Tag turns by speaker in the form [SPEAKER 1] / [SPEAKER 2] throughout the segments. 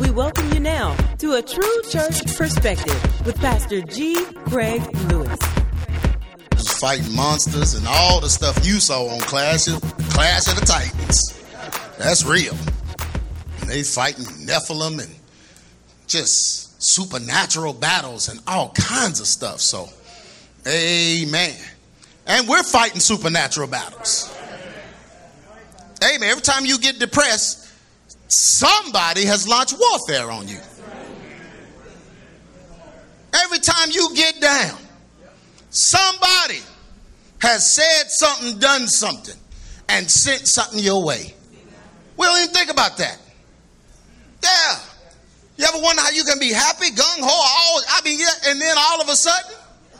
[SPEAKER 1] We welcome you now to A True Church Perspective with Pastor G. Craig Lewis.
[SPEAKER 2] Fighting monsters and all the stuff you saw on Clash of the Titans. That's real. And they fighting Nephilim and just supernatural battles and all kinds of stuff. So, amen. And we're fighting supernatural battles. Amen. Every time you get depressed, somebody has launched warfare on you. Every time you get down, somebody has said something, done something, and sent something your way. We don't even think about that. Yeah. You ever wonder how you can be happy, gung-ho, and then all of a sudden,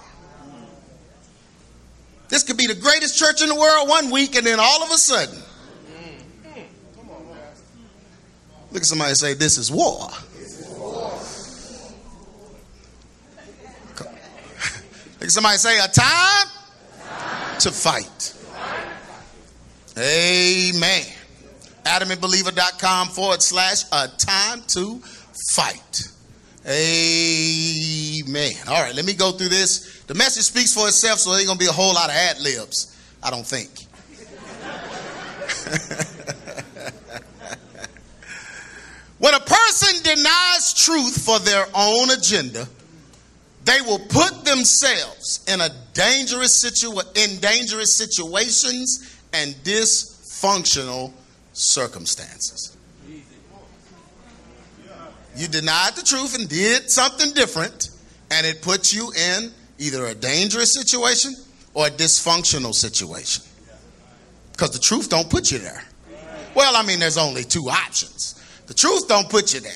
[SPEAKER 2] this could be the greatest church in the world one week, and then all of a sudden, look at somebody and say, this is war. Look at somebody say, a time to fight. Amen. AdamandBeliever.com/a time to fight. Amen. All right, let me go through this. The message speaks for itself, so there ain't going to be a whole lot of ad-libs, I don't think. When a person denies truth for their own agenda, they will put themselves in dangerous situations and dysfunctional circumstances. You denied the truth and did something different, and it puts you in either a dangerous situation or a dysfunctional situation. Because the truth don't put you there. Well, I mean, there's only two options. The truth don't put you there.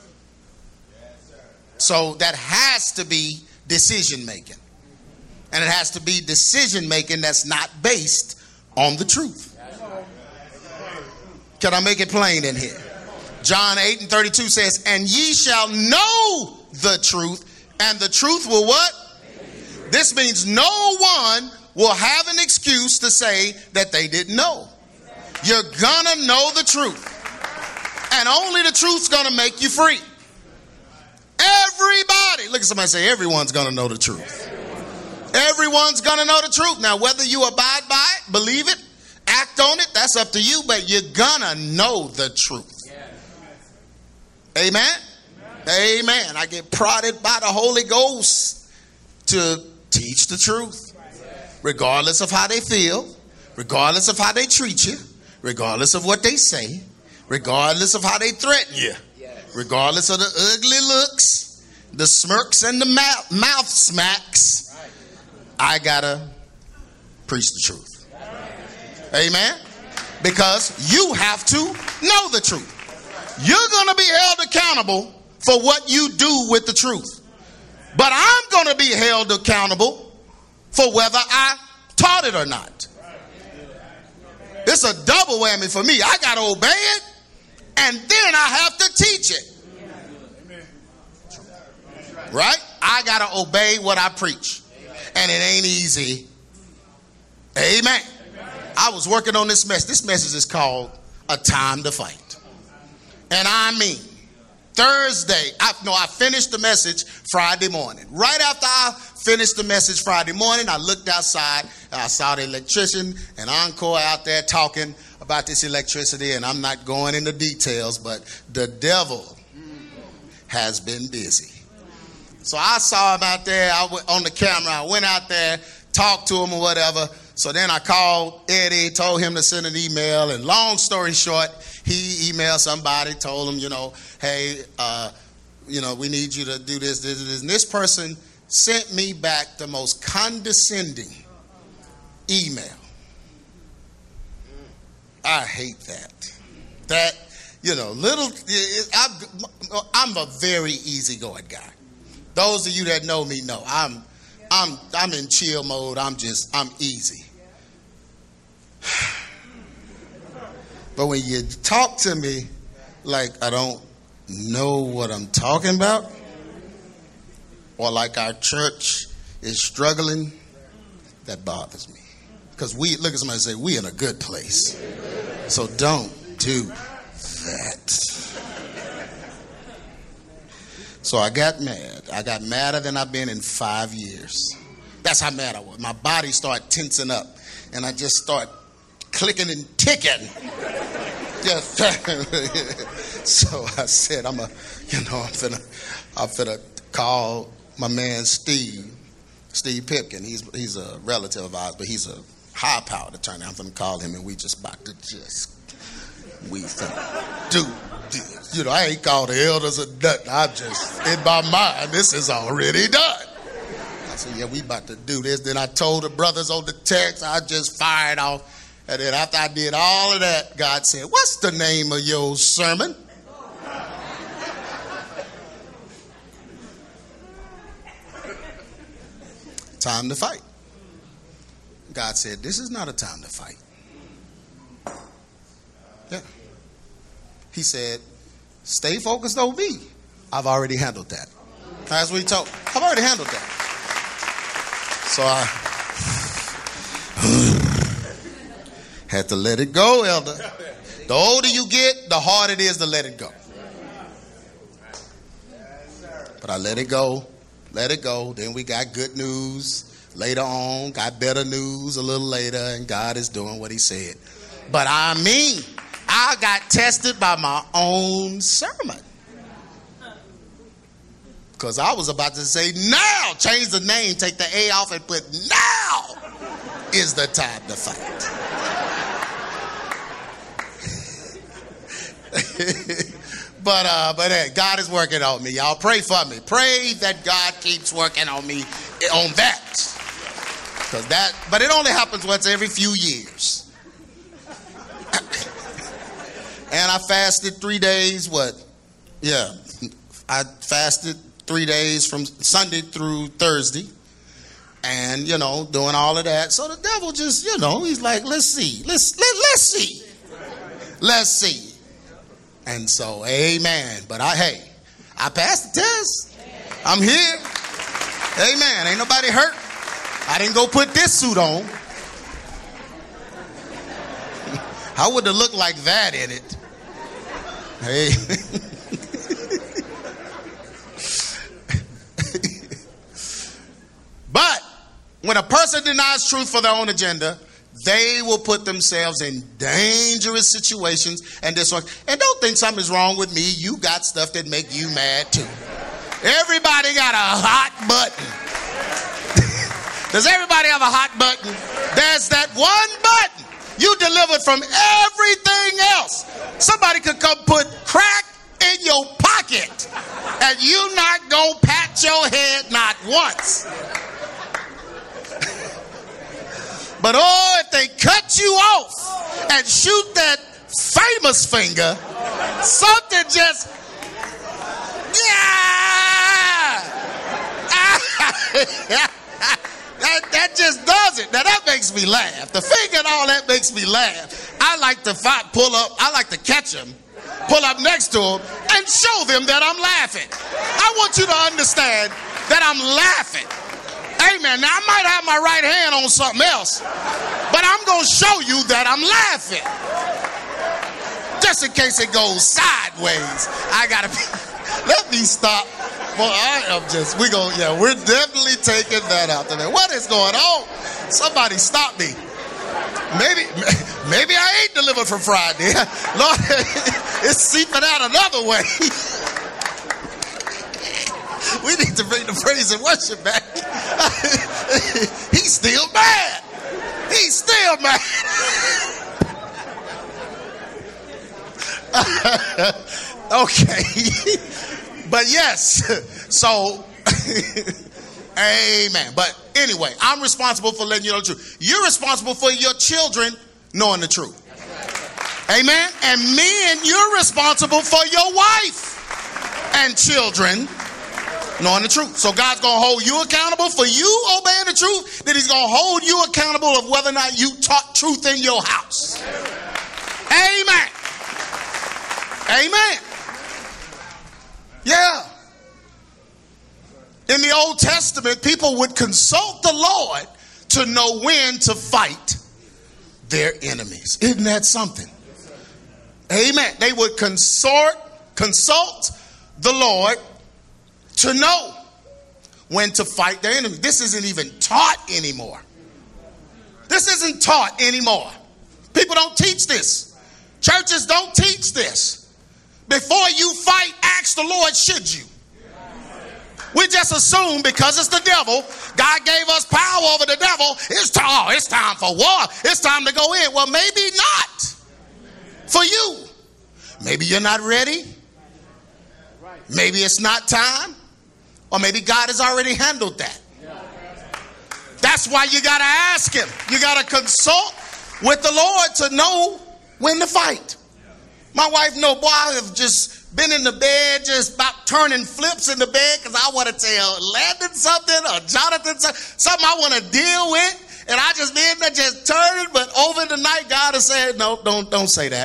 [SPEAKER 2] So that has to be decision making. And it has to be decision making that's not based on the truth. Can I make it plain in here? John 8:32 says, and ye shall know the truth, and the truth will what? This means no one will have an excuse to say that they didn't know. You're gonna know the truth. And only the truth's gonna make you free. Everybody, look at somebody say, everyone's gonna know the truth. Everyone's gonna know the truth. Now, whether you abide by it, believe it, act on it, that's up to you, but you're gonna know the truth. Amen? Amen. I get prodded by the Holy Ghost to teach the truth. Regardless of how they feel, regardless of how they treat you, regardless of what they say, regardless of how they threaten you, regardless of the ugly looks, the smirks and the mouth smacks, I gotta preach the truth. Amen? Because you have to know the truth. You're gonna be held accountable for what you do with the truth. But I'm gonna be held accountable for whether I taught it or not. It's a double whammy for me. I gotta obey it, and then I have to teach it. Right? I got to obey what I preach. And it ain't easy. Amen. I was working on this message. This message is called A Time to Fight. And I mean, Thursday, I finished the message Friday morning. Right after I finished the message Friday morning, I looked outside. I saw the electrician and Encore out there talking about this electricity, and I'm not going into details, but the devil has been busy. So I saw him out there on the camera. I went out there, talked to him or whatever. So then I called Eddie, told him to send an email, and long story short, he emailed somebody, told him, hey, we need you to do this. And this person sent me back the most condescending email. I hate that. I'm a very easygoing guy. Those of you that know me know I'm in chill mode. I'm easy. But when you talk to me like I don't know what I'm talking about, or like our church is struggling, that bothers me. Because look at somebody and say, we in a good place. So don't do that. So I got mad. I got madder than I've been in 5 years. That's how mad I was. My body started tensing up, and I just start clicking and ticking. Just so I said, I'm finna call my man Steve Pipkin. He's a relative of ours, but he's a high-powered attorney. I'm finna call him, and we about to do this. You know, I ain't called the elders or nothing. I'm just, in my mind, this is already done. I said, yeah, we about to do this. Then I told the brothers on the text, I just fired off. And then after I did all of that, God said, what's the name of your sermon? Time to fight. God said, this is not a time to fight. Yeah. He said, stay focused on me. I've already handled that. That's what he told me. I've already handled that. So I had to let it go, elder. The older you get, the harder it is to let it go. But I let it go. Then we got good news later on, got better news a little later, and God is doing what he said. But I got tested by my own sermon. Because I was about to say, now, change the name, take the A off and put now is the time to fight. But hey, God is working on me. Y'all pray for me. Pray that God keeps working on me on that. But it only happens once every few years. And I fasted 3 days, I fasted 3 days from Sunday through Thursday. And, doing all of that. So the devil just, he's like, let's see. Let's see. And so, amen. But I passed the test. I'm here. Amen. Ain't nobody hurt. I didn't go put this suit on. I would have looked like that in it. Hey. But when a person denies truth for their own agenda, they will put themselves in dangerous situations and disorder. And don't think something's wrong with me. You got stuff that make you mad too. Everybody got a hot button. Does everybody have a hot button? There's that one button. You delivered from everything else. Somebody could come put crack in your pocket and you not gonna pat your head not once. But if they cut you off and shoot that famous finger, something just, that just does it. Now that makes me laugh. The finger and all that makes me laugh. I like to pull up. I like to catch them, pull up next to them, and show them that I'm laughing. I want you to understand that I'm laughing. Amen. Now, I might have my right hand on something else, but I'm going to show you that I'm laughing. Just in case it goes sideways, I got to let me stop. Well, we're definitely taking that out there. What is going on? Somebody stop me. Maybe I ain't delivered from Friday. Lord, it's seeping out another way. We need to bring the praise and worship back. He's still mad. He's still mad. Okay. But yes. So, amen. But anyway, I'm responsible for letting you know the truth. You're responsible for your children knowing the truth. Amen. And men, you're responsible for your wife and children knowing the truth. So God's going to hold you accountable for you obeying the truth. Then he's going to hold you accountable of whether or not you taught truth in your house. Amen. Amen. Yeah. In the Old Testament, people would consult the Lord to know when to fight their enemies. Isn't that something? Amen. They would consult the Lord to know when to fight their enemy. This isn't even taught anymore. This isn't taught anymore. People don't teach this. Churches don't teach this. Before you fight, ask the Lord, should you? We just assume because it's the devil, God gave us power over the devil. It's time for war. It's time to go in. Well, maybe not for you. Maybe you're not ready. Maybe it's not time. Or maybe God has already handled that. That's why you got to ask him. You got to consult with the Lord to know when to fight. My wife boy, I have just been in the bed, just about turning flips in the bed because I want to tell Landon something or Jonathan something I want to deal with. And I just been there just turning, but over the night, God has said, no, don't say that.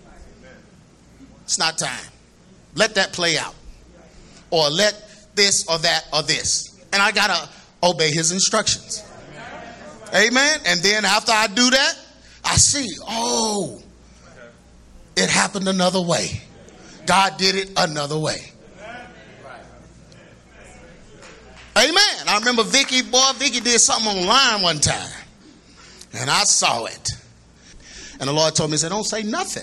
[SPEAKER 2] It's not time. Let that play out. Or let this or that or this. And I got to obey his instructions. Amen. And then after I do that, I see, it happened another way. God did it another way. Amen. I remember Vicky did something online one time. And I saw it. And the Lord told me, he said, don't say nothing.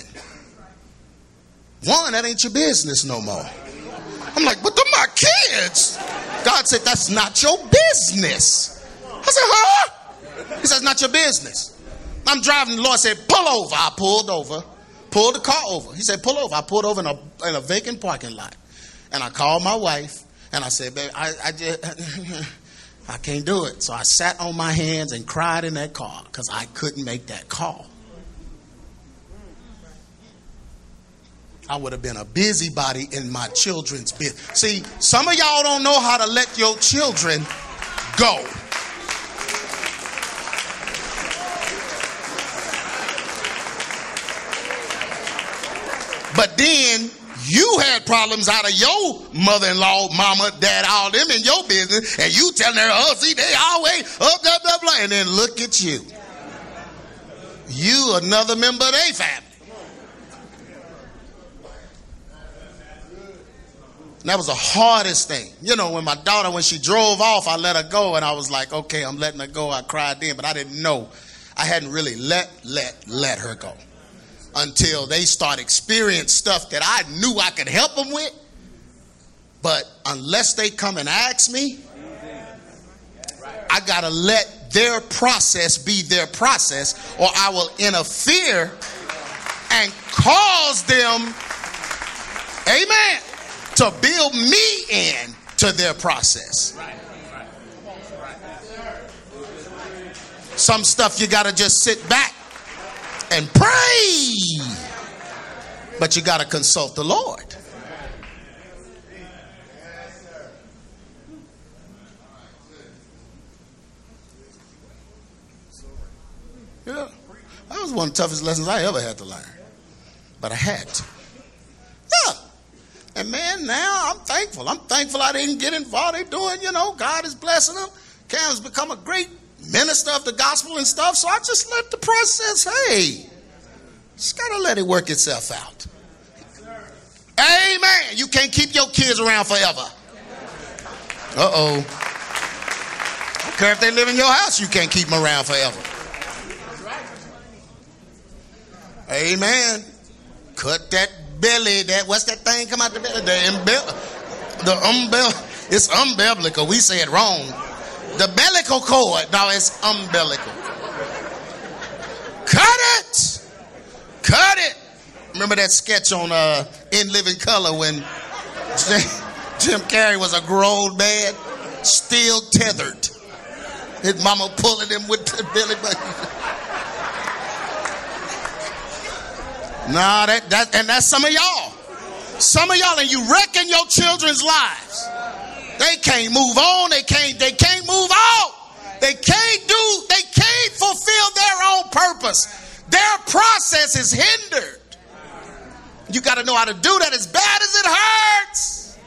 [SPEAKER 2] One, that ain't your business no more. I'm like, but they're my kids. God said, that's not your business. I said, huh? He says, not your business. I'm driving. The Lord said, pull over. I pulled over. Pulled the car over. He said, pull over. I pulled over in a vacant parking lot. And I called my wife. And I said, baby, I can't do it. So I sat on my hands and cried in that car because I couldn't make that call. I would have been a busybody in my children's business. See, some of y'all don't know how to let your children go. But then you had problems out of your mother-in-law, mama, dad, all them in your business, and you telling her, see, they always up, blah, blah, blah. And then look at you. You another member of their family. And that was the hardest thing. You know, when my daughter, when she drove off, I let her go, and I was like, okay, I'm letting her go. I cried then, but I didn't know. I hadn't really let her go until they start experiencing stuff that I knew I could help them with. But unless they come and ask me, I got to let their process be their process, or I will interfere and cause them, amen, to build me in to their process. Some stuff you got to just sit back and pray. But you got to consult the Lord. Yeah. That was one of the toughest lessons I ever had to learn. But I had to. Yeah. And man, now I'm thankful. I'm thankful I didn't get involved. They're doing, God is blessing them. Cam's become a great minister of the gospel and stuff. So I just let the process, just got to let it work itself out. Amen. You can't keep your kids around forever. Uh-oh. I don't care if they live in your house, you can't keep them around forever. Amen. Cut that belly, what's that thing come out the belly? It's umbilical. We say it wrong. The bellical cord. No, it's umbilical. Cut it. Cut it. Remember that sketch on In Living Color when Jim Carrey was a grown man, still tethered. His mama pulling him with the belly button. Nah, that's some of y'all. Some of y'all, and you wrecking your children's lives. They can't move on. They can't move out. They can't fulfill their own purpose. Their process is hindered. You got to know how to do that as bad as it hurts.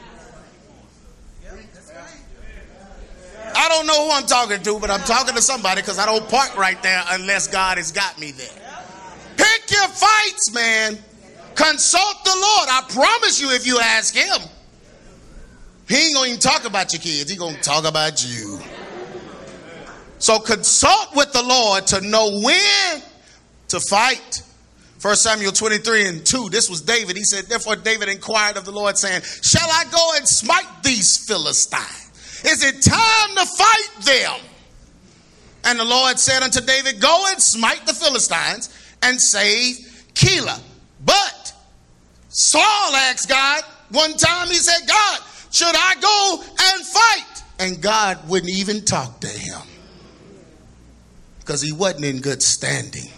[SPEAKER 2] I don't know who I'm talking to, but I'm talking to somebody because I don't park right there unless God has got me there. Pick your fights, man. Consult the Lord. I promise you, if you ask him, He ain't going to even talk about your kids. He going to talk about you. So consult with the Lord to know when to fight. 1 Samuel 23:2. This was David. He said, therefore David inquired of the Lord, saying, shall I go and smite these Philistines? Is it time to fight them? And the Lord said unto David, go and smite the Philistines and save Keilah. But Saul asked God one time, he said, God, should I go and fight? And God wouldn't even talk to him because he wasn't in good standing.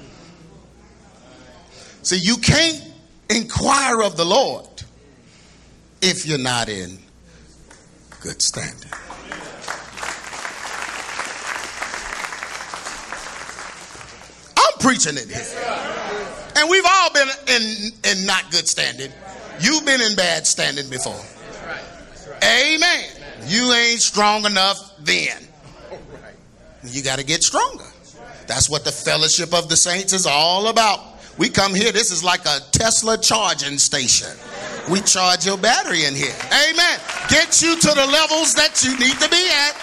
[SPEAKER 2] See, you can't inquire of the Lord if you're not in good standing. I'm preaching it here. And we've all been in not good standing. You've been in bad standing before. Amen. You ain't strong enough then. You got to get stronger. That's what the fellowship of the saints is all about. We come here, this is like a Tesla charging station. We charge your battery in here. Amen. Get you to the levels that you need to be at.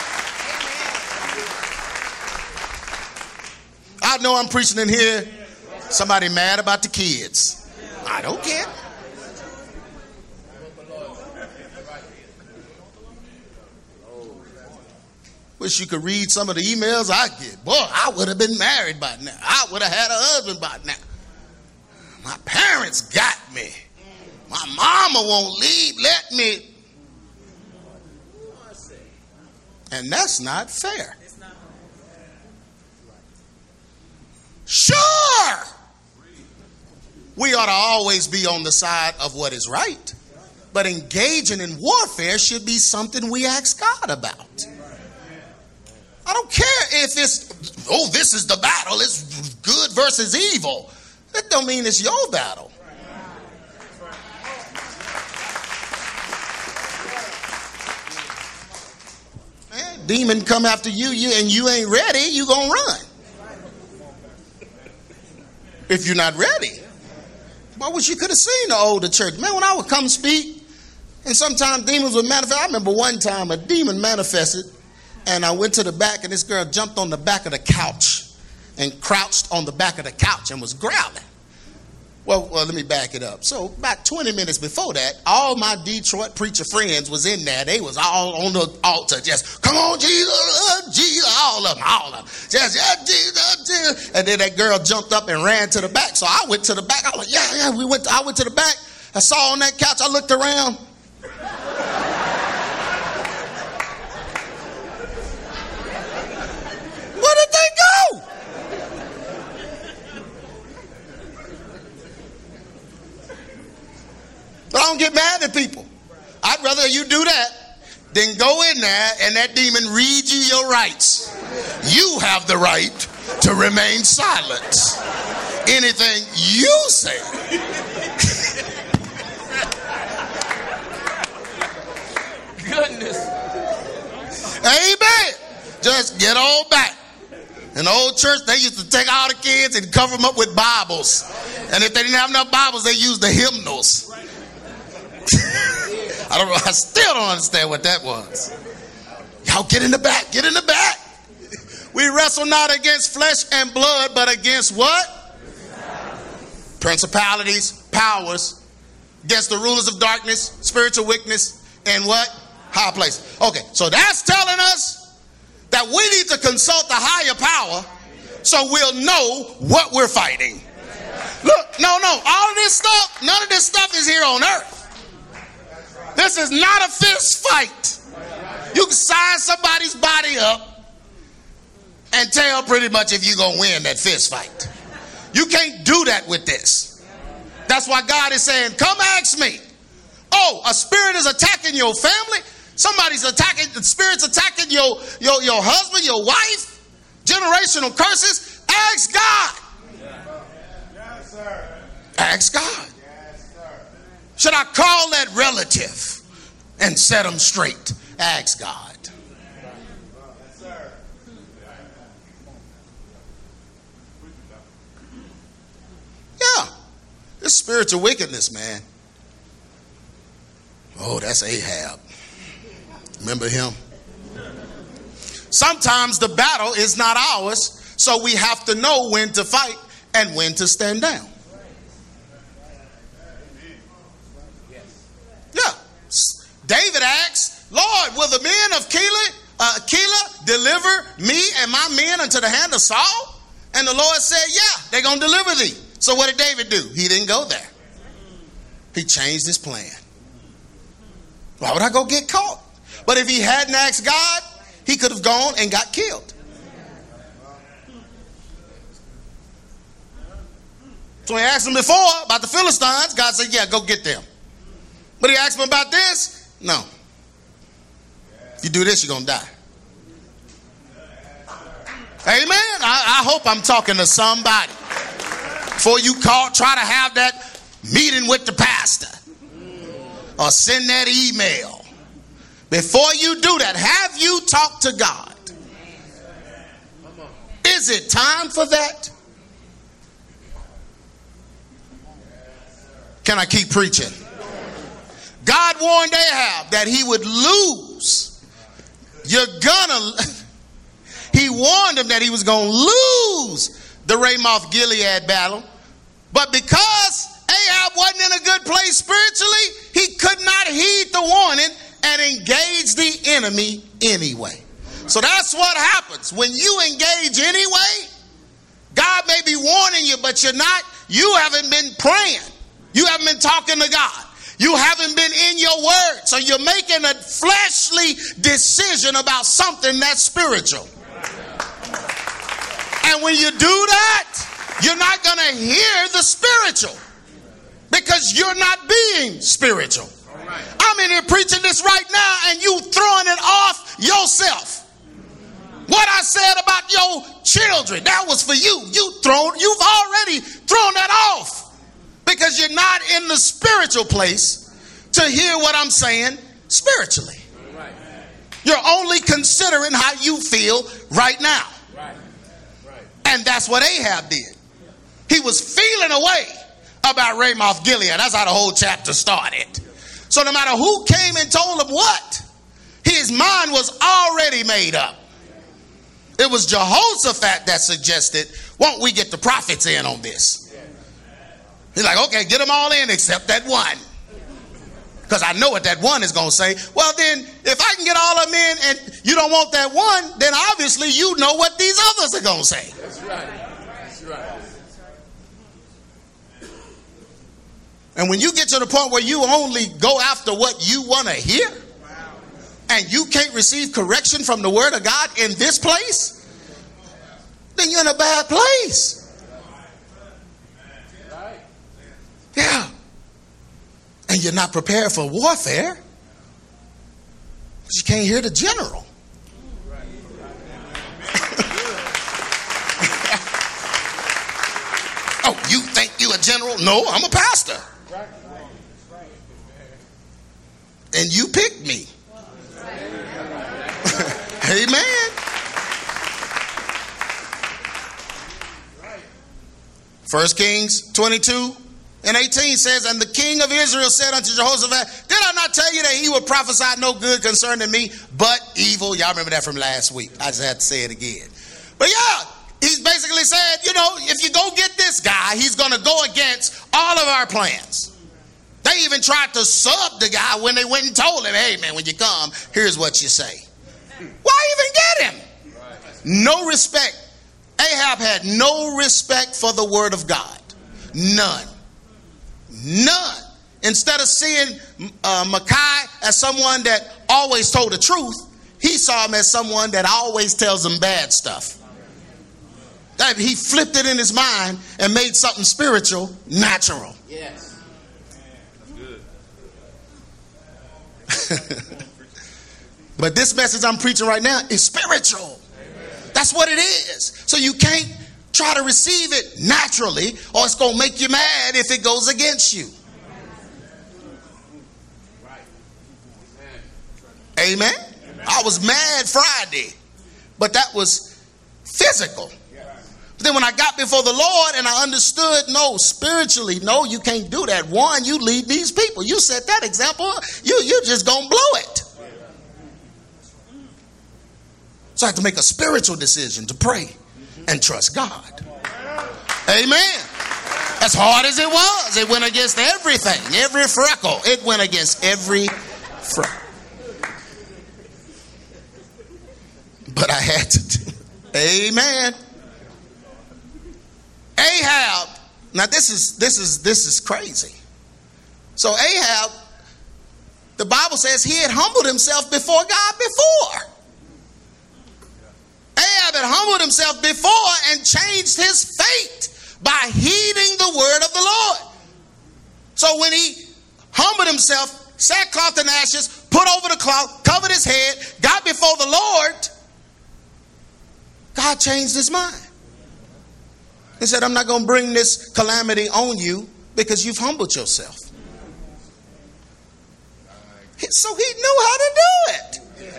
[SPEAKER 2] I know I'm preaching in here. Somebody mad about the kids. I don't care. Wish you could read some of the emails I get. Boy, I would have been married by now. I would have had a husband by now. My parents got me. My mama won't leave. Let me. And that's not fair. Sure, we ought to always be on the side of what is right. But engaging in warfare should be something we ask God about. I don't care if it's, this is the battle. It's good versus evil. That don't mean it's your battle. Man, demon come after you and you ain't ready, you gonna run. If you're not ready. I wish you could have seen the older church. Man, when I would come speak, and sometimes demons would manifest. I remember one time a demon manifested. And I went to the back, and this girl jumped on the back of the couch and crouched on the back of the couch and was growling. Well, let me back it up. So about 20 minutes before that, all my Detroit preacher friends was in there. They was all on the altar, just, come on, Jesus, Jesus, all of them. Just, Jesus. And then that girl jumped up and ran to the back. So I went to the back. I was like, I went to the back. I saw on that couch. I looked around. Where did they go? But I don't get mad at people. I'd rather you do that than go in there and that demon read you your rights. You have the right to remain silent. Anything you say.
[SPEAKER 3] Goodness.
[SPEAKER 2] Amen. Just get on back. In the old church, they used to take all the kids and cover them up with Bibles. And if they didn't have enough Bibles, they used the hymnals. I don't know. I still don't understand what that was. Y'all get in the back. Get in the back. We wrestle not against flesh and blood, but against what? Principalities, powers, against the rulers of darkness, spiritual wickedness, and what? High places. Okay, so that's telling us that we need to consult the higher power so we'll know what we're fighting. Look, no, all of this stuff, none of this stuff is here on earth. This is not a fist fight. You can size somebody's body up and tell pretty much if you're going to win that fist fight. You can't do that with this. That's why God is saying, come ask me. Oh, a spirit is attacking your family. Somebody's attacking, the spirit's attacking your husband, your wife. Generational curses. Ask God.
[SPEAKER 4] Yes, sir.
[SPEAKER 2] Ask God.
[SPEAKER 4] Yes, sir.
[SPEAKER 2] Should I call that relative and set them straight? Ask God.
[SPEAKER 4] Yes, sir.
[SPEAKER 2] Yeah. This spiritual wickedness, man. Oh, that's Ahab. Remember him? Sometimes the battle is not ours, so we have to know when to fight and when to stand down. Yeah. David asks, Lord, will the men of Keilah deliver me and my men unto the hand of Saul? And the Lord said, yeah, they're going to deliver thee. So what did David do? He didn't go there. He changed his plan. Why would I go get caught? But if he hadn't asked God, he could have gone and got killed. So he asked him before about the Philistines. God said, yeah, go get them. But he asked him about this. No. If you do this, you're going to die. Amen. I hope I'm talking to somebody. Before you try to have that meeting with the pastor or send that email. Before you do that, have you talked to God? Is it time for that? Can I keep preaching? God warned Ahab that he would lose. He warned him that he was going to lose the Ramoth Gilead battle. But because Ahab wasn't in a good place spiritually, he could not heed the warning and engage the enemy anyway. So that's what happens. When you engage anyway, God may be warning you, but you haven't been praying. You haven't been talking to God. You haven't been in your word. So you're making a fleshly decision about something that's spiritual. And when you do that, you're not going to hear the spiritual because you're not being spiritual. I'm in here preaching this right now and you throwing it off yourself. What I said about your children, that was for you. You've already thrown that off because you're not in the spiritual place to hear what I'm saying spiritually. You're only considering how you feel right now. And that's what Ahab did. He was feeling away about Ramoth Gilead. That's how the whole chapter started. So no matter who came and told him what, his mind was already made up. It was Jehoshaphat that suggested, won't we get the prophets in on this? He's like, okay, get them all in except that one. Because I know what that one is going to say. Well, then, if I can get all of them in and you don't want that one, then obviously you know what these others are going to say.
[SPEAKER 4] That's right. That's right.
[SPEAKER 2] And when you get to the point where you only go after what you want to hear, and you can't receive correction from the word of God in this place, then you're in a bad place. Yeah. And you're not prepared for warfare because you can't hear the general. Oh, you think you a general? No, I'm a pastor. And you picked me. Amen. 1 Kings 22:18 says, and the king of Israel said unto Jehoshaphat, did I not tell you that he would prophesy no good concerning me, but evil? Y'all remember that from last week. I just had to say it again. But yeah, he's basically said, if you go get this guy, he's going to go against all of our plans. They even tried to sub the guy when they went and told him, hey man, when you come, here's what you say. Why even get him? No respect. Ahab had no respect for the word of God. None. Instead of seeing Micaiah as someone that always told the truth, he saw him as someone that always tells him bad stuff. That he flipped it in his mind and made something spiritual natural.
[SPEAKER 4] Yes. That's good.
[SPEAKER 2] But this message I'm preaching right now is spiritual. That's what it is. So you can't try to receive it naturally, or it's going to make you mad if it goes against you. Amen. I was mad Friday, but that was physical. Then when I got before the Lord and I understood, no, spiritually, no, you can't do that. One, you lead these people. You set that example. You just gonna blow it. So I have to make a spiritual decision to pray and trust God. Amen. As hard as it was, it went against everything, every freckle. It went against every freckle. But I had to do it. Amen. Ahab. Now this is crazy. So Ahab, the Bible says he had humbled himself before God before. Ahab had humbled himself before and changed his fate by heeding the word of the Lord. So when he humbled himself, sackcloth and ashes, put over the cloth, covered his head, got before the Lord, God changed his mind. He said, I'm not going to bring this calamity on you because you've humbled yourself. So he knew how to do it.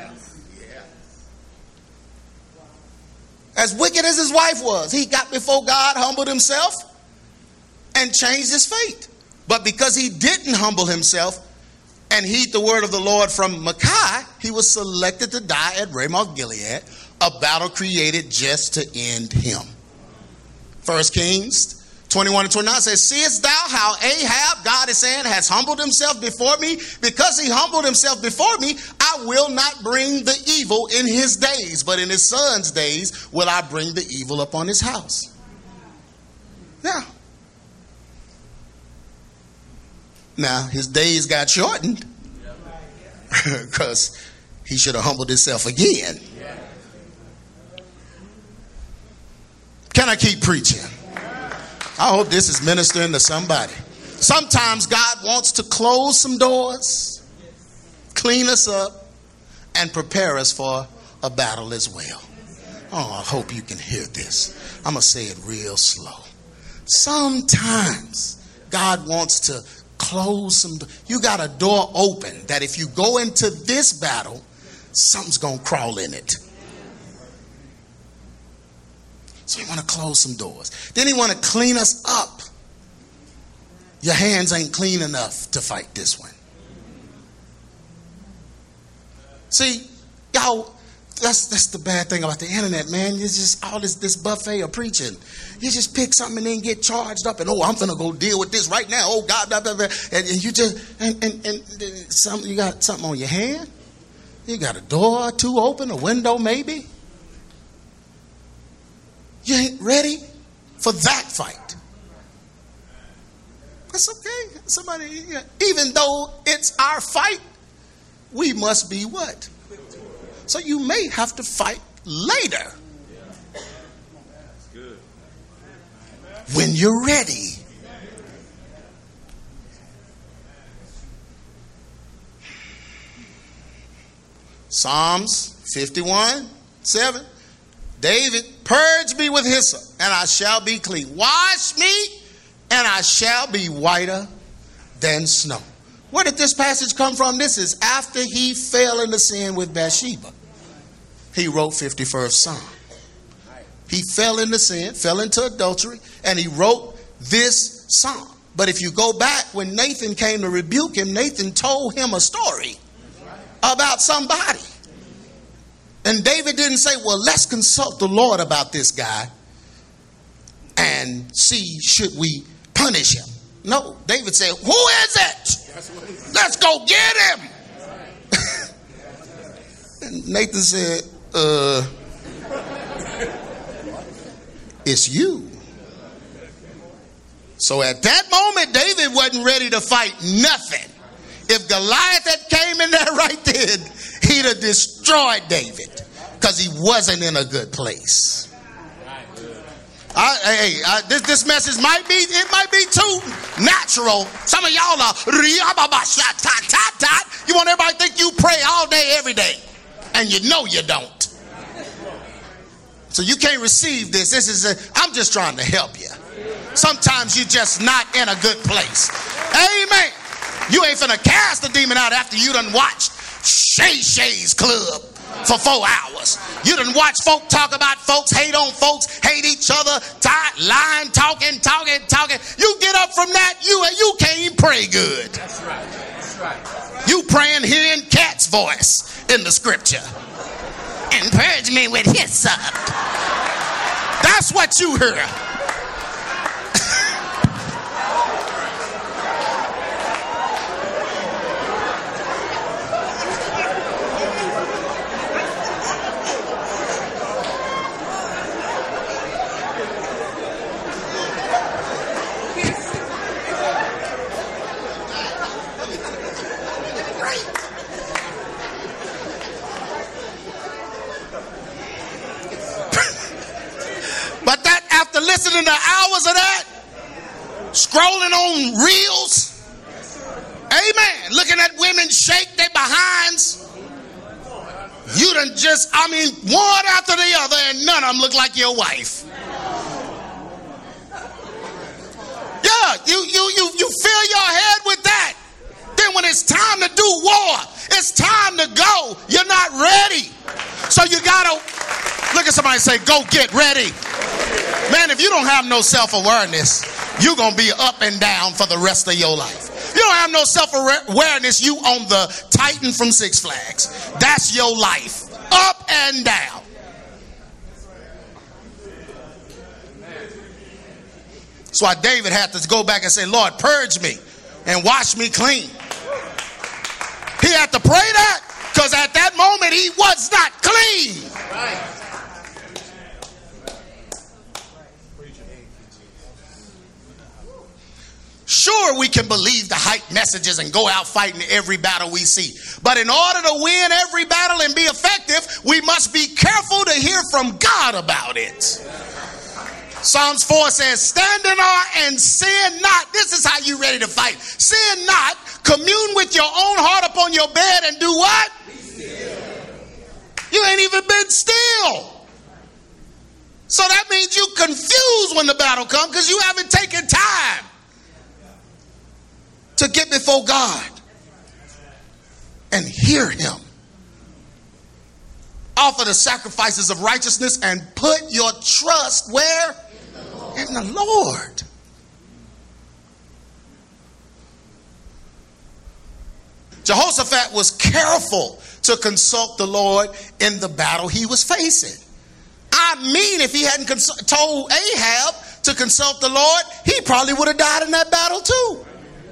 [SPEAKER 2] As wicked as his wife was, he got before God, humbled himself, and changed his fate. But because he didn't humble himself and heed the word of the Lord from Micaiah, he was selected to die at Ramoth Gilead, a battle created just to end him. 1 Kings 21 and 29 says, seest thou how Ahab, God is saying, has humbled himself before me? Because he humbled himself before me, I will not bring the evil in his days, but in his son's days will I bring the evil upon his house. Now his days got shortened because he should have humbled himself again. Can I keep preaching? I hope this is ministering to somebody. Sometimes God wants to close some doors, clean us up, and prepare us for a battle as well. Oh, I hope you can hear this. I'm going to say it real slow. Sometimes God wants to close some doors. You got a door open that if you go into this battle, something's going to crawl in it. So he want to close some doors. Then he want to clean us up. Your hands ain't clean enough to fight this one. See, y'all, that's the bad thing about the internet, man. It's just all this buffet of preaching. You just pick something and then get charged up and, oh, I'm finna go deal with this right now. Oh God, blah, blah, blah. And you just and you got something on your hand. You got a door or two open, a window maybe. You ain't ready for that fight. That's okay. Somebody, even though it's our fight, we must be what? So you may have to fight later. When you're ready. Psalms 51:7. David, purge me with hyssop, and I shall be clean. Wash me, and I shall be whiter than snow. Where did this passage come from? This is after he fell into sin with Bathsheba. He wrote 51st Psalm. He fell into sin, fell into adultery, and he wrote this psalm. But if you go back, when Nathan came to rebuke him, Nathan told him a story about somebody. And David didn't say, well, let's consult the Lord about this guy and see, should we punish him? No, David said, who is it? Let's go get him. And Nathan said, it's you. So at that moment, David wasn't ready to fight nothing. If Goliath had came in there right then, he'd have destroyed David because he wasn't in a good place. This message might be too natural. Some of y'all are, you want everybody to think you pray all day, every day. And you know you don't. So you can't receive this. I'm just trying to help you. Sometimes you're just not in a good place. Amen. You ain't finna cast the demon out after you done watched Shay Shay's Club for 4 hours. You done watch folk talk about folks, hate on folks, hate each other, lying, talking. You get up from that, you can't even pray good.
[SPEAKER 4] That's right. That's right.
[SPEAKER 2] You praying hearing Cat's voice in the scripture. And purge me with hyssop. That's what you hear. But that, after listening to hours of that, scrolling on reels, amen, looking at women shake their behinds, you done just, one after the other, and none of them look like your wife. Yeah, you fill your head with that. Then when it's time to do war, it's time to go, you're not ready. So you gotta look at somebody and say, go get ready. Man, if you don't have no self-awareness, you're going to be up and down for the rest of your life. If you don't have no self-awareness, you on the Titan from Six Flags. That's your life. Up and down. That's why David had to go back and say, Lord, purge me and wash me clean. He had to pray that because at that moment he was not clean. Right. Sure, we can believe the hype messages and go out fighting every battle we see. But in order to win every battle and be effective, we must be careful to hear from God about it. Psalms 4 says, stand in awe and sin not. This is how you ready to fight. Sin not. Commune with your own heart upon your bed and do what? Be still. You ain't even been still. So that means you confused when the battle comes because you haven't taken time to get before God and hear him. Offer the sacrifices of righteousness and put your trust where? In the Lord. Jehoshaphat was careful to consult the Lord in the battle he was facing. If he hadn't told Ahab to consult the Lord, he probably would have died in that battle too.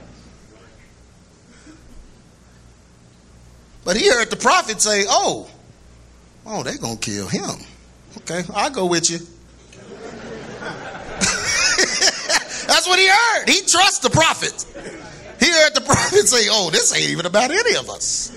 [SPEAKER 2] But he heard the prophet say, oh, they're going to kill him. Okay, I'll go with you. That's what he heard. He trusts the prophet. He heard the prophet say, this ain't even about any of us.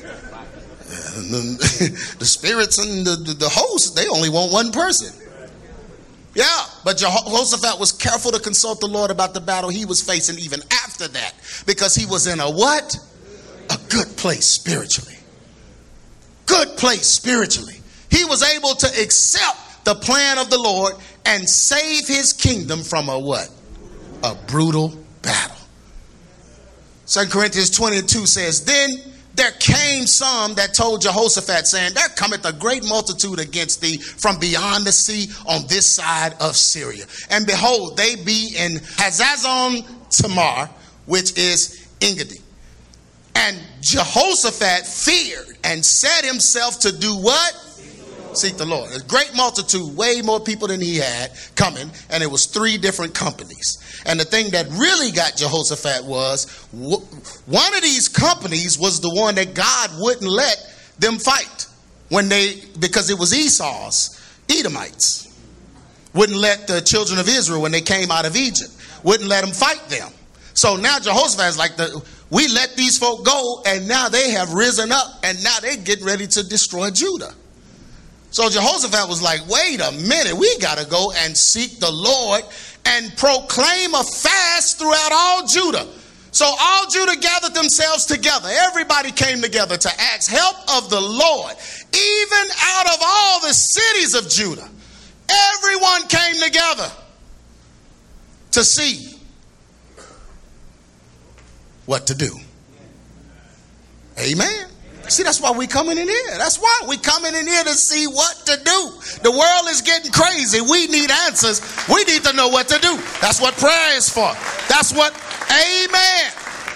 [SPEAKER 2] The spirits and the host, they only want one person. Yeah, but Jehoshaphat was careful to consult the Lord about the battle he was facing even after that. Because he was in a what? A good place spiritually. Good place spiritually. He was able to accept the plan of the Lord and save his kingdom from a what? A brutal battle. 2 Corinthians 20:2 says, then there came some that told Jehoshaphat, saying, there cometh a great multitude against thee from beyond the sea on this side of Syria. And behold, they be in Hazazon Tamar, which is Engedi. And Jehoshaphat feared and set himself to do what? Seek the Lord. A great multitude, way more people than he had coming, and it was 3 different companies. And the thing that really got Jehoshaphat was one of these companies was the one that God wouldn't let them fight because it was Esau's Edomites. Wouldn't let the children of Israel, when they came out of Egypt, wouldn't let them fight them. So now Jehoshaphat's like, we let these folk go, and now they have risen up, and now they're getting ready to destroy Judah. So Jehoshaphat was like, wait a minute, we got to go and seek the Lord and proclaim a fast throughout all Judah. So all Judah gathered themselves together. Everybody came together to ask help of the Lord. Even out of all the cities of Judah, everyone came together to see what to do. Amen. See, that's why we coming in here. That's why we coming in here to see what to do. The world is getting crazy. We need answers. We need to know what to do. That's what prayer is for. That's what, amen.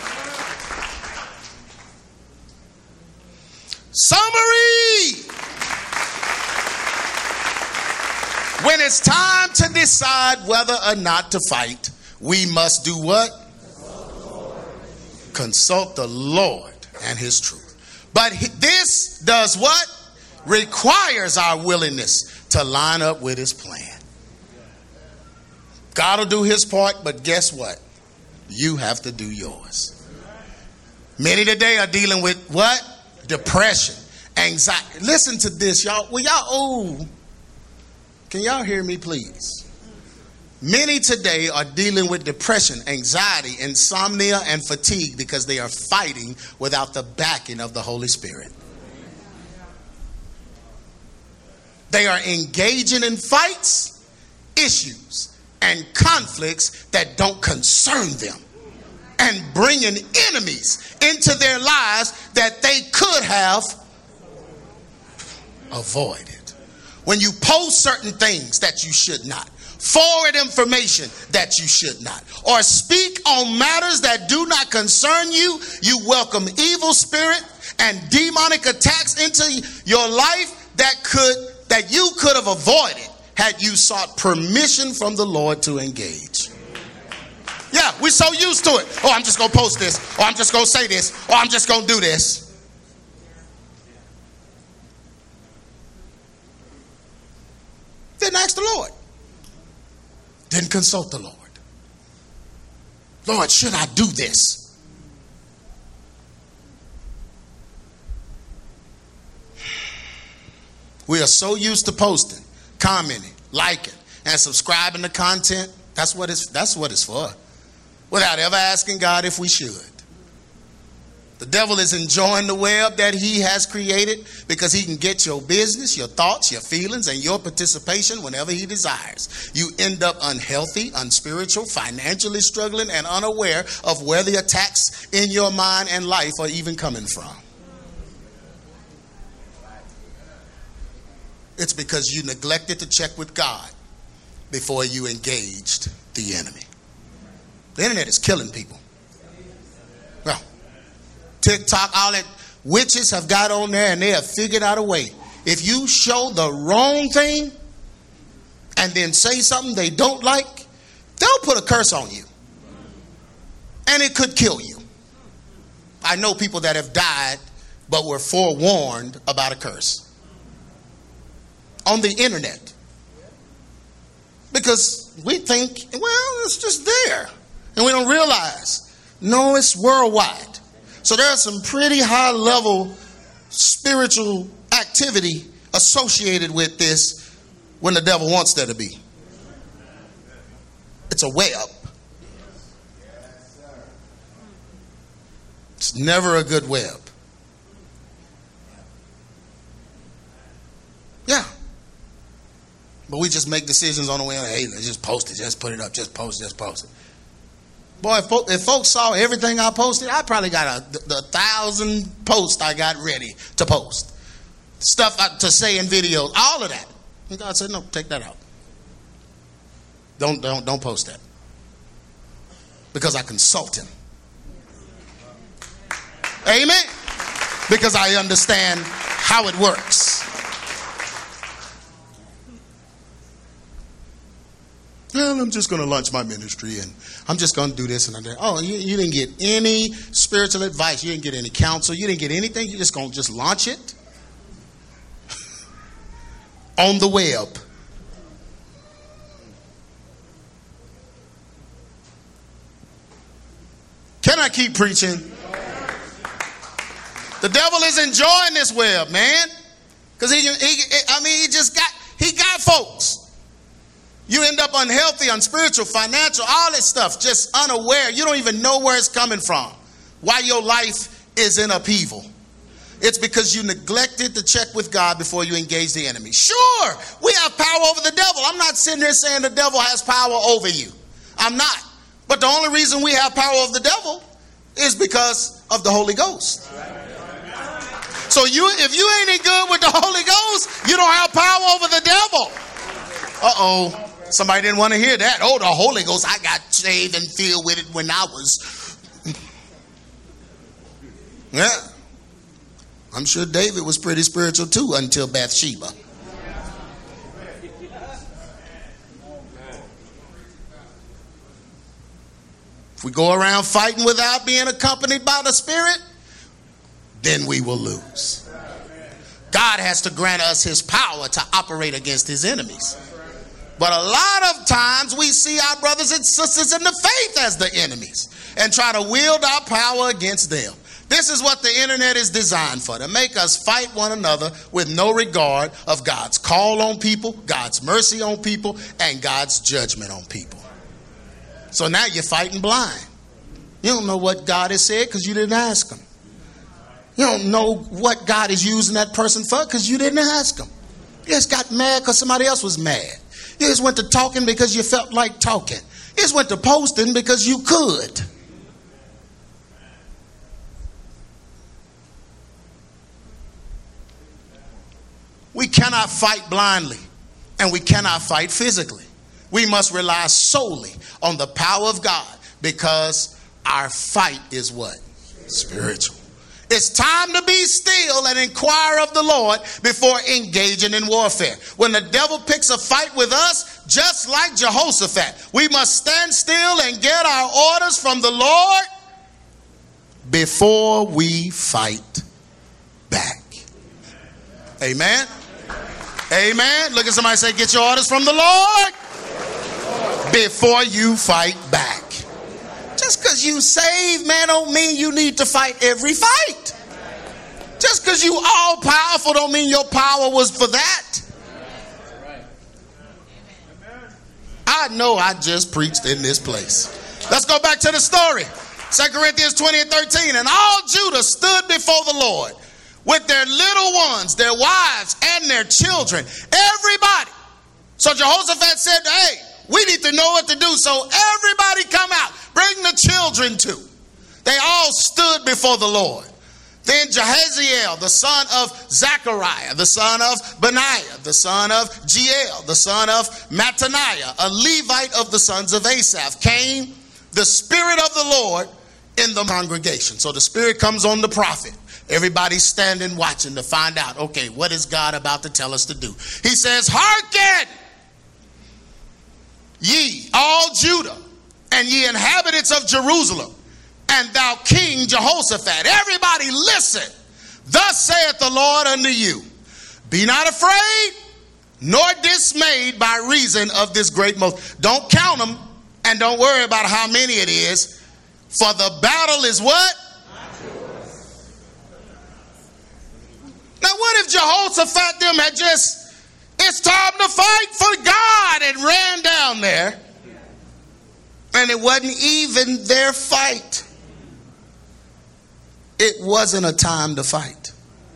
[SPEAKER 2] Summary. When it's time to decide whether or not to fight, we must do what? Consult the Lord and his truth. But this does what? Requires our willingness to line up with his plan. God will do his part, but guess what? You have to do yours. Many today are dealing with what? Depression, anxiety. Listen to this, y'all. Well, y'all, can y'all hear me, please? Many today are dealing with depression, anxiety, insomnia, and fatigue because they are fighting without the backing of the Holy Spirit. They are engaging in fights, issues, and conflicts that don't concern them, and bringing enemies into their lives that they could have avoided. When you post certain things that you should not, forward information that you should not, or speak on matters that do not concern you, you welcome evil spirit and demonic attacks into your life that you could have avoided had you sought permission from the Lord to engage. Yeah, we're so used to it. Oh, I'm just going to post this, or I'm just going to say this, or I'm just going to do this. Didn't ask the Lord. Didn't consult the Lord. Lord, should I do this? We are so used to posting, commenting, liking, and subscribing to content. That's what it's for. Without ever asking God if we should. The devil is enjoying the web that he has created because he can get your business, your thoughts, your feelings, and your participation whenever he desires. You end up unhealthy, unspiritual, financially struggling, and unaware of where the attacks in your mind and life are even coming from. It's because you neglected to check with God before you engaged the enemy. The internet is killing people. Well, TikTok, all that witches have got on there and they have figured out a way. If you show the wrong thing and then say something they don't like, they'll put a curse on you. And it could kill you. I know people that have died but were forewarned about a curse on the internet. Because we think, well, it's just there. And we don't realize, no, it's worldwide. So there's some pretty high level spiritual activity associated with this when the devil wants there to be. It's a web. It's never a good web. Yeah. But we just make decisions on the way. Hey, let's just post it. Just put it up. Just post it. Boy, if folks saw everything I posted, I probably got the 1,000 posts I got ready to post. Stuff to say in videos, all of that. And God said, no, take that out. Don't post that. Because I consult him. Amen. Because I understand how it works. Well, I'm just going to launch my ministry and I'm just going to do this and that. Oh, you didn't get any spiritual advice. You didn't get any counsel. You didn't get anything. You're just going to just launch it on the web. Can I keep preaching? The devil is enjoying this web, man. Because he got folks. You end up unhealthy, unspiritual, financial, all that stuff, just unaware. You don't even know where it's coming from. Why your life is in upheaval. It's because you neglected to check with God before you engage the enemy. Sure, we have power over the devil. I'm not sitting there saying the devil has power over you. I'm not. But the only reason we have power over the devil is because of the Holy Ghost. So if you ain't any good with the Holy Ghost, you don't have power over the devil. Uh-oh. Somebody didn't want to hear that. Oh, the Holy Ghost, I got saved and filled with it when I was. Yeah. I'm sure David was pretty spiritual too until Bathsheba. If we go around fighting without being accompanied by the Spirit, then we will lose. God has to grant us his power to operate against his enemies. But a lot of times we see our brothers and sisters in the faith as the enemies and try to wield our power against them. This is what the internet is designed for, to make us fight one another with no regard of God's call on people, God's mercy on people, and God's judgment on people. So now you're fighting blind. You don't know what God has said because you didn't ask him. You don't know what God is using that person for because you didn't ask him. You just got mad because somebody else was mad. You just went to talking because you felt like talking. You just went to posting because you could. We cannot fight blindly, and we cannot fight physically. We must rely solely on the power of God because our fight is what? Spiritual. It's time to be still and inquire of the Lord before engaging in warfare. When the devil picks a fight with us, just like Jehoshaphat, we must stand still and get our orders from the Lord before we fight back. Amen. Amen. Look at somebody and say, get your orders from the Lord before you fight back. Just because you saved, man, don't mean you need to fight every fight. Just because you all powerful don't mean your power was for that. I know I just preached in this place. Let's go back to the story. 2 Corinthians 20:13. And all Judah stood before the Lord with their little ones, their wives, and their children. Everybody. So Jehoshaphat said, hey, we need to know what to do. So everybody come out. Bring the children too. They all stood before the Lord. Then Jahaziel, the son of Zechariah, the son of Benaiah, the son of Jeiel, the son of Mattaniah, a Levite of the sons of Asaph, came the Spirit of the Lord in the congregation. So the Spirit comes on the prophet. Everybody's standing watching to find out, okay, what is God about to tell us to do? He says, hearken, ye all Judah, and ye inhabitants of Jerusalem, and thou King Jehoshaphat. Everybody listen. Thus saith the Lord unto you, be not afraid, nor dismayed by reason of this great most. Don't count them, and don't worry about how many it is, for the battle is what? Now what if Jehoshaphat them had just, it's time to fight for God, and ran down there, and it wasn't even their fight? It wasn't a time to fight.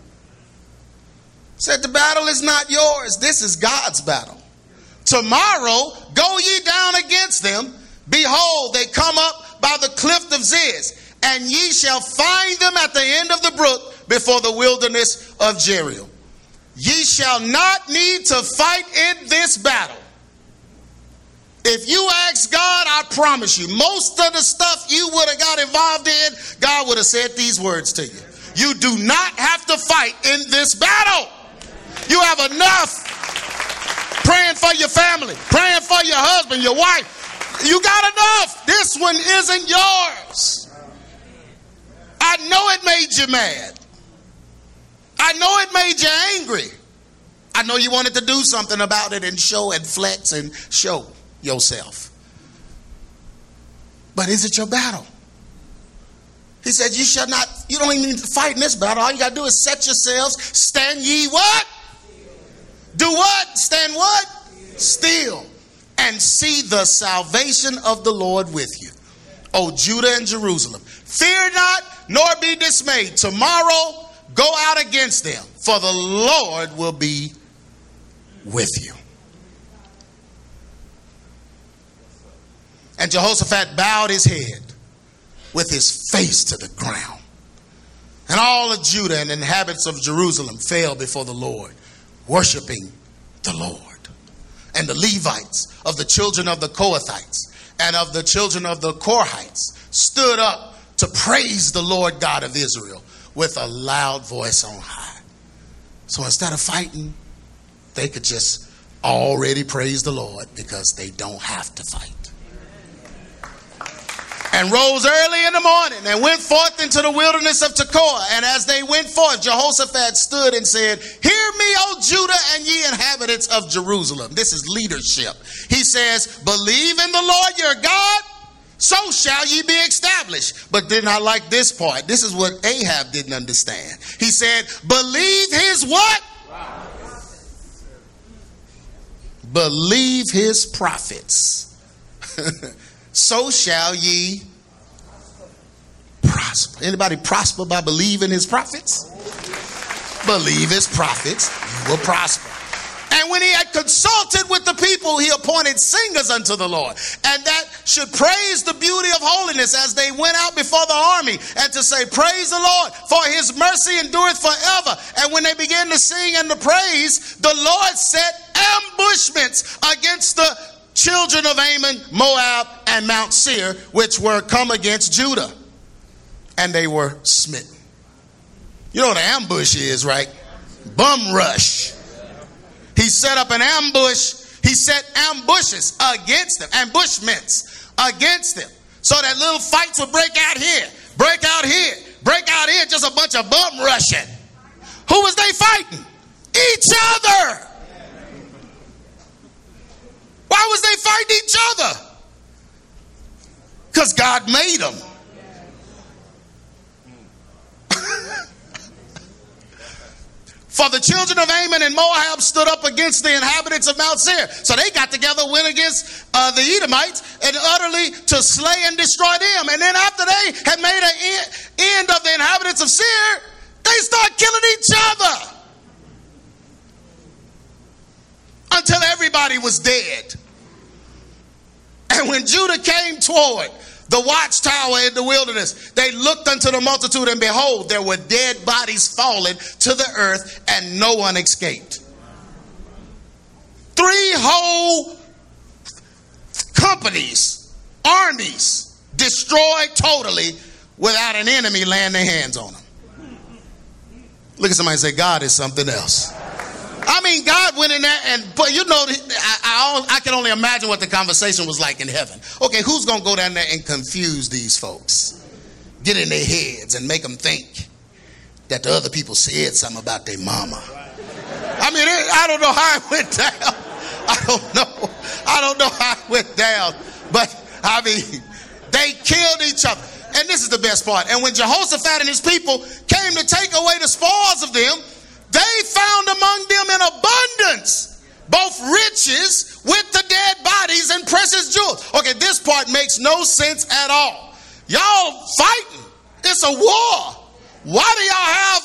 [SPEAKER 2] Said the battle is not yours. This is God's battle. Tomorrow go ye down against them. Behold, they come up by the cliff of Ziz, and ye shall find them at the end of the brook before the wilderness of Jeriel. Ye shall not need to fight in this battle. If you ask God, I promise you, most of the stuff you would have got involved in, God would have said these words to you. You do not have to fight in this battle. You have enough praying for your family, praying for your husband, your wife. You got enough. This one isn't yours. I know it made you mad. I know it made you angry. I know you wanted to do something about it and show and flex and show yourself. But is it your battle? He said, you don't even need to fight in this battle. All you got to do is set yourselves, stand ye what? Do what? Stand what? Still. And see the salvation of the Lord with you. O Judah and Jerusalem. Fear not, nor be dismayed. Tomorrow go out against them, for the Lord will be with you. And Jehoshaphat bowed his head with his face to the ground. And all of Judah and inhabitants of Jerusalem fell before the Lord, worshiping the Lord. And the Levites of the children of the Kohathites and of the children of the Korhites stood up to praise the Lord God of Israel with a loud voice on high. So instead of fighting, they could just already praise the Lord because they don't have to fight. And rose early in the morning and went forth into the wilderness of Tekoa. And as they went forth, Jehoshaphat stood and said, "Hear me, O Judah, and ye inhabitants of Jerusalem." This is leadership. He says, "Believe in the Lord your God, so shall ye be established." But then I like this part. This is what Ahab didn't understand. He said, "Believe his what?" Believe his prophets. So shall ye prosper. Anybody prosper by believing his prophets? Believe his prophets, you will prosper. And when he had consulted with the people, he appointed singers unto the Lord, and that should praise the beauty of holiness as they went out before the army, and to say, "Praise the Lord, for his mercy endureth forever." And when they began to sing and to praise, the Lord set ambushments against the children of Ammon, Moab, and Mount Seir, which were come against Judah. And they were smitten. You know what an ambush is, right? Bum rush. He set up an ambush. He set ambushes against them, ambushments against them, so that little fights would break out here, break out here, break out here, just a bunch of bum rushing. Who was they fighting? Each other. Why was they fighting each other? Because God made them. For the children of Ammon and Moab stood up against the inhabitants of Mount Seir. So they got together, went against the Edomites, and utterly to slay and destroy them. And then after they had made an end of the inhabitants of Seir, they start killing each other until everybody was dead. And when Judah came toward the watchtower in the wilderness, they looked unto the multitude, and behold, there were dead bodies fallen to the earth, and no one escaped. 3 whole companies, armies, destroyed totally without an enemy laying their hands on them. Look at somebody and say, God is something else. I mean, God went in there, but you know, I can only imagine what the conversation was like in heaven. Okay, who's going to go down there and confuse these folks? Get in their heads and make them think that the other people said something about their mama. I mean, I don't know how it went down. I don't know how it went down. But, I mean, they killed each other. And this is the best part. And when Jehoshaphat and his people came to take away the spoils of them, they found among them in abundance both riches with the dead bodies and precious jewels. Okay, this part makes no sense at all. Y'all fighting. It's a war. Why do y'all have...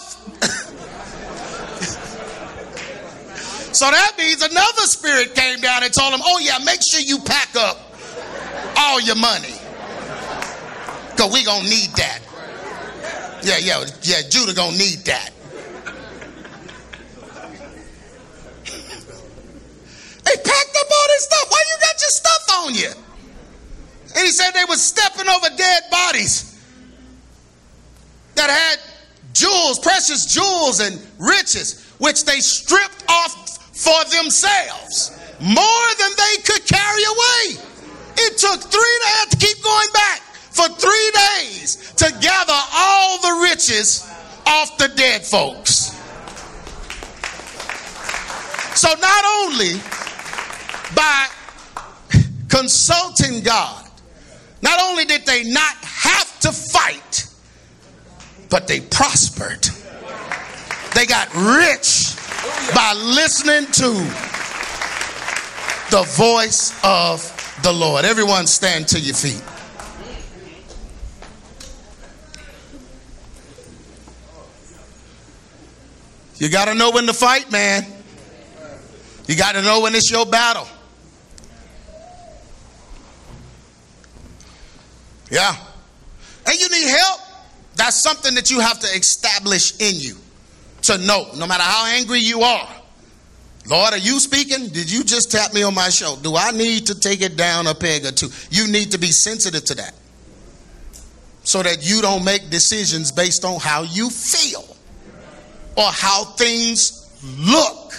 [SPEAKER 2] So that means another spirit came down and told them, oh yeah, make sure you pack up all your money, because we gonna need that. Yeah, Judah gonna need that. They packed up all this stuff. Why you got your stuff on you? And he said they were stepping over dead bodies that had jewels, precious jewels and riches, which they stripped off for themselves, more than they could carry away. It took 3 days, had to keep going back for 3 days to gather all the riches off the dead folks. So not only by consulting God, not only did they not have to fight, but they prospered. They got rich by listening to the voice of the Lord. Everyone stand to your feet. You got to know when to fight, man. You got to know when it's your battle. Yeah. And you need help? That's something that you have to establish in you to know, no matter how angry you are. Lord, are you speaking? Did you just tap me on my shoulder? Do I need to take it down a peg or two? You need to be sensitive to that so that you don't make decisions based on how you feel or how things look.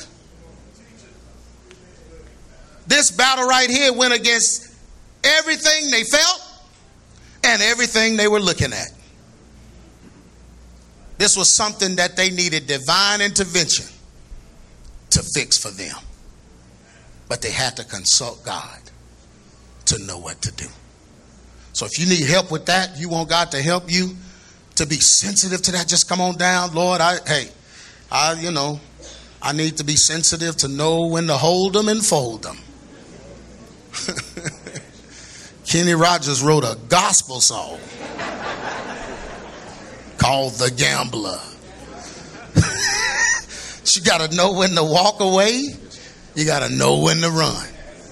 [SPEAKER 2] This battle right here went against everything they felt and everything they were looking at. This was something that they needed divine intervention to fix for them. But they had to consult God to know what to do. So if you need help with that, you want God to help you to be sensitive to that, just come on down. Lord, I need to be sensitive to know when to hold them and fold them. Kenny Rogers wrote a gospel song called The Gambler. You got to know when to walk away. You got to know when to run.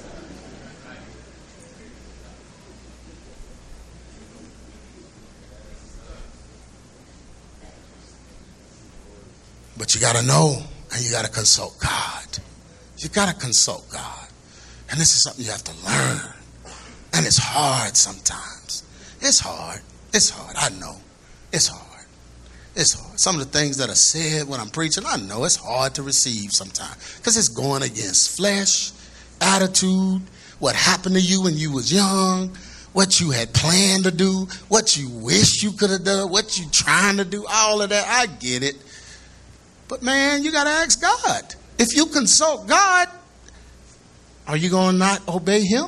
[SPEAKER 2] But you got to know, and you got to consult God. You got to consult God. And this is something you have to learn. And it's hard sometimes. It's hard. It's hard. I know. It's hard. It's hard. Some of the things that are said when I'm preaching, I know it's hard to receive sometimes because it's going against flesh, attitude, what happened to you when you was young, what you had planned to do, what you wish you could have done, what you trying to do, all of that. I get it. But man, you got to ask God. If you consult God, are you going to not obey him?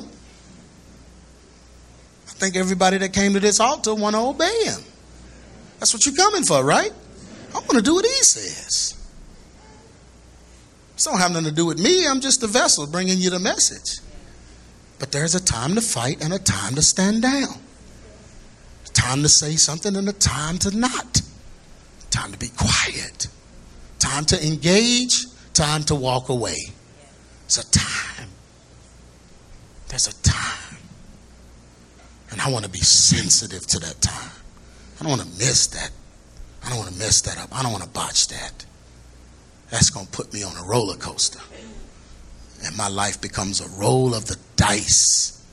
[SPEAKER 2] I think everybody that came to this altar want to obey him. That's what you're coming for, right? I want to do what he says. This don't have nothing to do with me. I'm just a vessel bringing you the message. But there's a time to fight and a time to stand down. A time to say something and a time to not. Time to be quiet. Time to engage. Time to walk away. There's a time. There's a time. And I want to be sensitive to that time. I don't want to miss that. I don't want to mess that up. I don't want to botch that. That's going to put me on a roller coaster. And my life becomes a roll of the dice.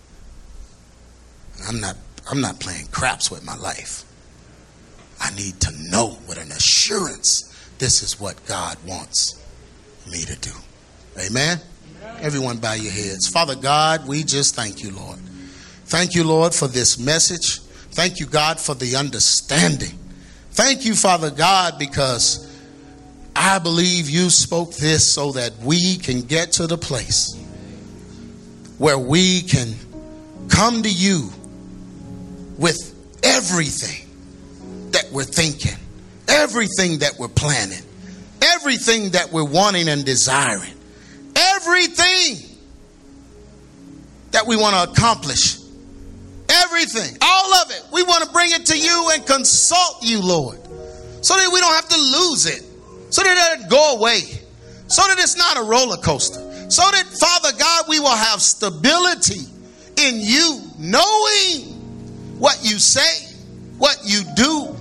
[SPEAKER 2] I'm not playing craps with my life. I need to know with an assurance this is what God wants me to do. Amen? Everyone bow your heads. Father God, we just thank you, Lord. Thank you, Lord, for this message. Thank you, God, for the understanding. Thank you, Father God, because I believe you spoke this so that we can get to the place where we can come to you with everything that we're thinking, everything that we're planning, everything that we're wanting and desiring, everything that we want to accomplish. Everything, all of it, we want to bring it to you and consult you, Lord, so that we don't have to lose it, so that it doesn't go away, so that it's not a roller coaster, so that, Father God, we will have stability in you, knowing what you say, what you do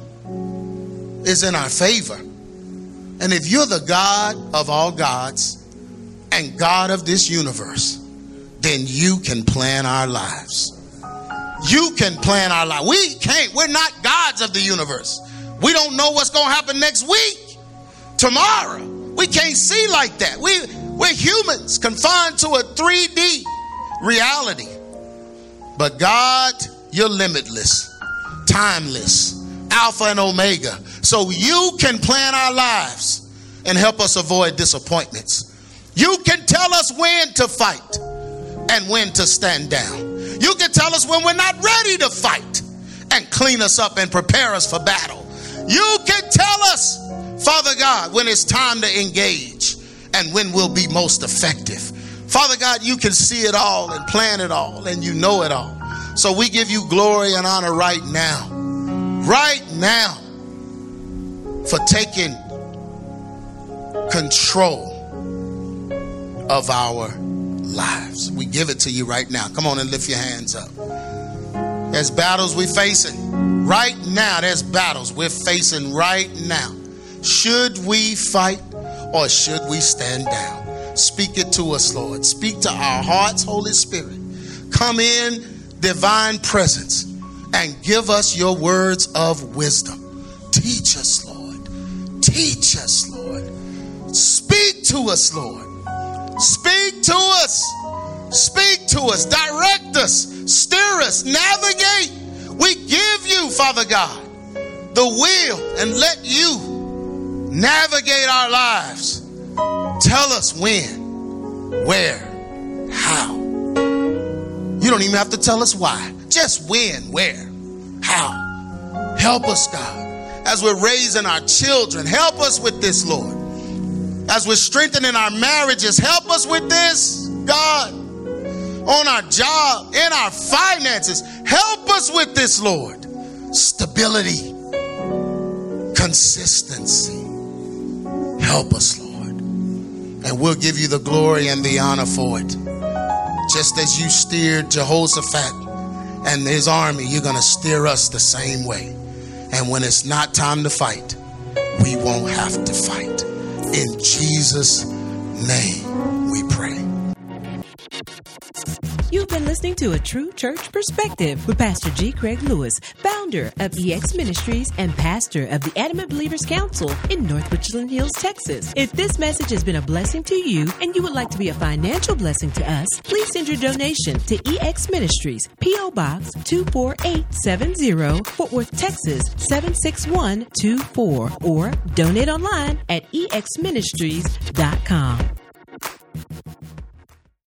[SPEAKER 2] is in our favor. And if you're the God of all gods and God of this universe, then you can plan our lives. You can plan our life. We can't. We're not gods of the universe. We don't know what's going to happen next week, tomorrow. We can't see like that. We're humans confined to a 3D reality. But God, you're limitless, timeless, Alpha and Omega. So you can plan our lives and help us avoid disappointments. You can tell us when to fight and when to stand down. You can tell us when we're not ready to fight and clean us up and prepare us for battle. You can tell us, Father God, when it's time to engage and when we'll be most effective. Father God, you can see it all and plan it all and you know it all. So we give you glory and honor right now for taking control of our lives. We give it to you right now. Come on and lift your hands up. There's battles we're facing. Right now, there's battles we're facing right now. Should we fight or should we stand down? Speak it to us, Lord. Speak to our hearts, Holy Spirit. Come in, divine presence, and give us your words of wisdom. Teach us, Lord. Teach us, Lord. Speak to us, Lord. Speak to us. Speak to us. Direct us. Steer us. Navigate. We give you, Father God, the will, and let you navigate our lives. Tell us when, where, how. You don't even have to tell us why. Just when, where, how. Help us, God. As we're raising our children, help us with this, Lord. As we're strengthening our marriages, help us with this, God. On our job, in our finances, help us with this, Lord. Stability, consistency. Help us, Lord. And we'll give you the glory and the honor for it. Just as you steered Jehoshaphat and his army, you're going to steer us the same way. And when it's not time to fight, we won't have to fight. In Jesus' name we pray.
[SPEAKER 1] You've been listening to A True Church Perspective with Pastor G. Craig Lewis, founder of EX Ministries and pastor of the Adamant Believers Council in North Richland Hills, Texas. If this message has been a blessing to you and you would like to be a financial blessing to us, please send your donation to EX Ministries, P.O. Box 24870, Fort Worth, Texas 76124, or donate online at exministries.com.